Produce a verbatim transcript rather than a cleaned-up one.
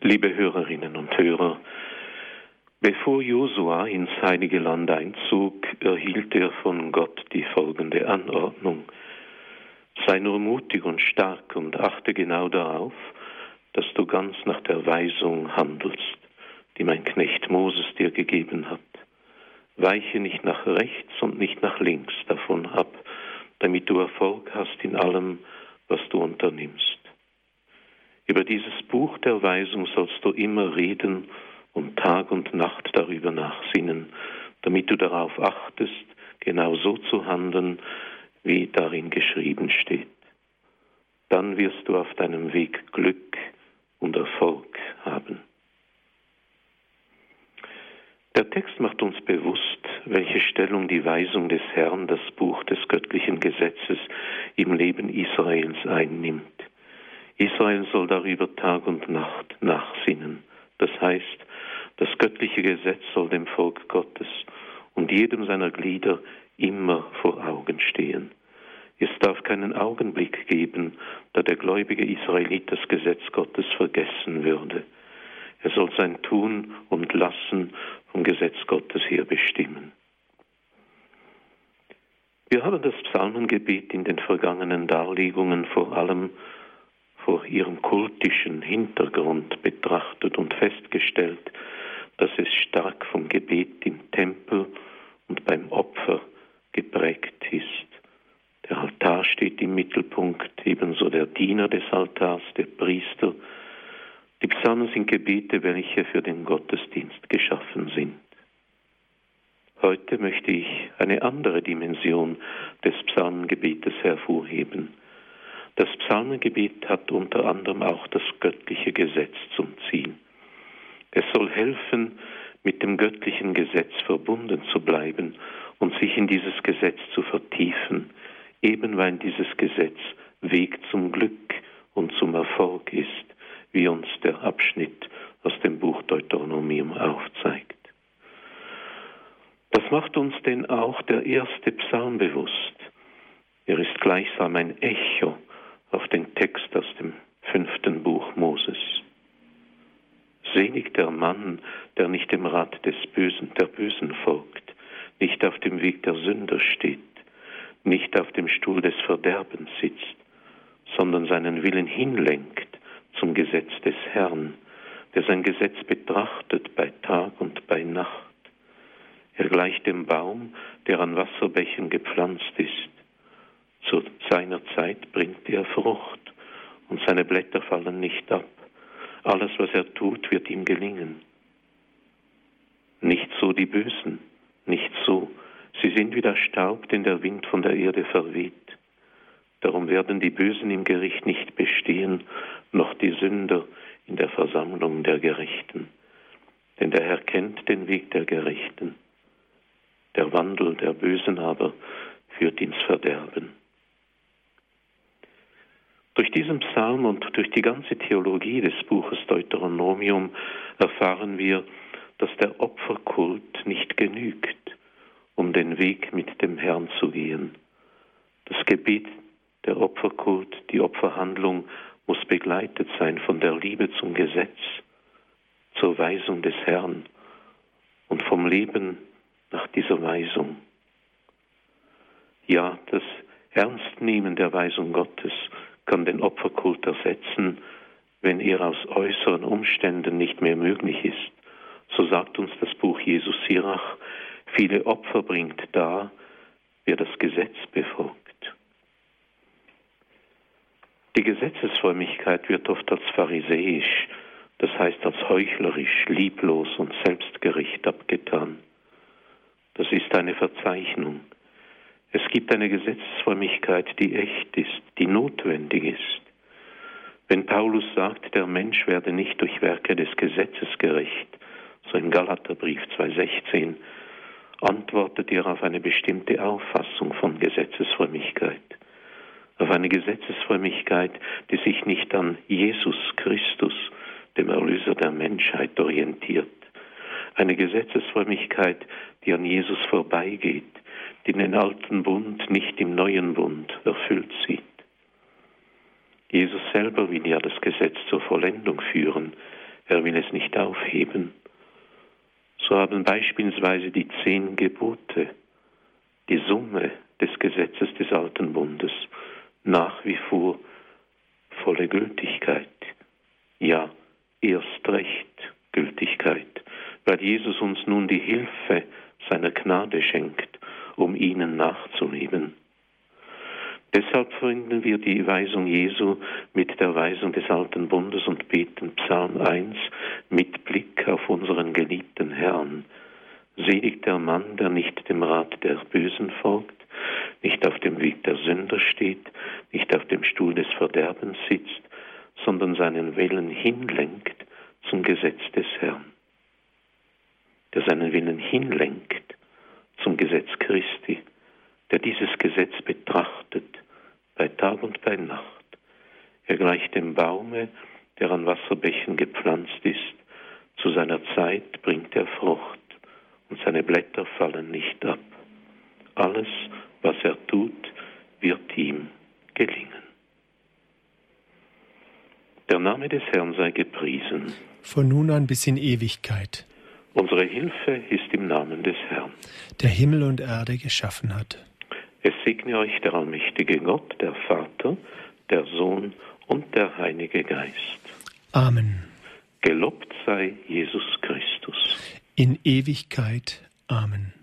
Liebe Hörerinnen und Hörer, bevor Josua ins Heilige Land einzog, erhielt er von Gott die folgende Anordnung: Sei nur mutig und stark und achte genau darauf, dass du ganz nach der Weisung handelst, die mein Knecht Moses dir gegeben hat. Weiche nicht nach rechts und nicht nach links davon ab, damit du Erfolg hast in allem, was du unternimmst. Über dieses Buch der Weisung sollst du immer reden und Tag und Nacht darüber nachsinnen, damit du darauf achtest, genau so zu handeln, wie darin geschrieben steht. Dann wirst du auf deinem Weg Glück und Erfolg haben. Der Text macht uns bewusst, welche Stellung die Weisung des Herrn, das Buch des göttlichen Gesetzes, im Leben Israels einnimmt. Israel soll darüber Tag und Nacht nachsinnen. Das heißt, das göttliche Gesetz soll dem Volk Gottes und jedem seiner Glieder immer vor Augen stehen. Es darf keinen Augenblick geben, da der gläubige Israelit das Gesetz Gottes vergessen würde. Er soll sein Tun und Lassen vom Gesetz Gottes her bestimmen. Wir haben das Psalmengebet in den vergangenen Darlegungen vor allem vor ihrem kultischen Hintergrund betrachtet und festgestellt, dass es stark vom Gebet im Tempel und beim Opfer geprägt ist. Der Altar steht im Mittelpunkt, ebenso der Diener des Altars, der Priester. Die Psalmen sind Gebete, welche für den Gottesdienst geschaffen sind. Heute möchte ich eine andere Dimension des Psalmengebetes hervorheben. Das Psalmengebet hat unter anderem auch das göttliche Gesetz zum Ziel. Es soll helfen, mit dem göttlichen Gesetz verbunden zu bleiben und sich in dieses Gesetz zu vertiefen, eben weil dieses Gesetz Weg zum Glück und zum Erfolg ist, wie uns der Abschnitt aus dem Buch Deuteronomium aufzeigt. Das macht uns denn auch der erste Psalm bewusst. Er ist gleichsam ein Echo auf den Text aus dem fünften Buch Moses. Selig der Mann, der nicht dem Rat des Bösen, der Bösen folgt, nicht auf dem Weg der Sünder steht, nicht auf dem Stuhl des Verderbens sitzt, sondern seinen Willen hinlenkt zum Gesetz des Herrn, der sein Gesetz betrachtet bei Tag und bei Nacht. Er gleicht dem Baum, der an Wasserbächen gepflanzt ist. Zu seiner Zeit bringt er Frucht und seine Blätter fallen nicht ab. Alles, was er tut, wird ihm gelingen. Nicht so die Bösen, nicht so. Sie sind wie der Staub, den der Wind von der Erde verweht. Darum werden die Bösen im Gericht nicht bestehen, noch die Sünder in der Versammlung der Gerechten. Denn der Herr kennt den Weg der Gerechten. Der Wandel der Bösen aber führt ins Verderben. Durch diesen Psalm und durch die ganze Theologie des Buches Deuteronomium erfahren wir, dass der Opferkult nicht genügt, um den Weg mit dem Herrn zu gehen. Das Gebet, der Opferkult, die Opferhandlung muss begleitet sein von der Liebe zum Gesetz, zur Weisung des Herrn und vom Leben nach dieser Weisung. Ja, das Ernstnehmen der Weisung Gottes kann den Opferkult ersetzen, wenn er aus äußeren Umständen nicht mehr möglich ist. So sagt uns das Buch Jesus Sirach, viele Opfer bringt dar, wer das Gesetz befolgt. Die Gesetzesfrömmigkeit wird oft als pharisäisch, das heißt als heuchlerisch, lieblos und selbstgerecht abgetan. Das ist eine Verzeichnung. Es gibt eine Gesetzesfrömmigkeit, die echt ist, die notwendig ist. Wenn Paulus sagt, der Mensch werde nicht durch Werke des Gesetzes gerecht, so im Galaterbrief zwei sechzehn, antwortet er auf eine bestimmte Auffassung von Gesetzesfrömmigkeit. Auf eine Gesetzesfrömmigkeit, die sich nicht an Jesus Christus, dem Erlöser der Menschheit, orientiert. Eine Gesetzesfrömmigkeit, die an Jesus vorbeigeht, die den alten Bund nicht im neuen Bund erfüllt sieht. Jesus selber will ja das Gesetz zur Vollendung führen. Er will es nicht aufheben. So haben beispielsweise die zehn Gebote, die Summe des Gesetzes des Alten Bundes, nach wie vor volle Gültigkeit. Ja, erst recht Gültigkeit, weil Jesus uns nun die Hilfe seiner Gnade schenkt, um ihnen nachzuleben. Deshalb verbinden wir die Weisung Jesu mit der Weisung des Alten Bundes und beten Psalm eins mit Blick auf unseren geliebten Herrn. Selig der Mann, der nicht dem Rat der Bösen folgt, nicht auf dem Weg der Sünder steht, nicht auf dem Stuhl des Verderbens sitzt, sondern seinen Willen hinlenkt zum Gesetz des Herrn. Der seinen Willen hinlenkt zum Gesetz Christi, der dieses Gesetz betrachtet, bei Tag und bei Nacht. Er gleicht dem Baume, der an Wasserbächen gepflanzt ist. Zu seiner Zeit bringt er Frucht und seine Blätter fallen nicht ab. Alles, was er tut, wird ihm gelingen. Der Name des Herrn sei gepriesen. Von nun an bis in Ewigkeit. Unsere Hilfe ist im Namen des Herrn, der Himmel und Erde geschaffen hat. Es segne euch der allmächtige Gott, der Vater, der Sohn und der Heilige Geist. Amen. Gelobt sei Jesus Christus. In Ewigkeit. Amen.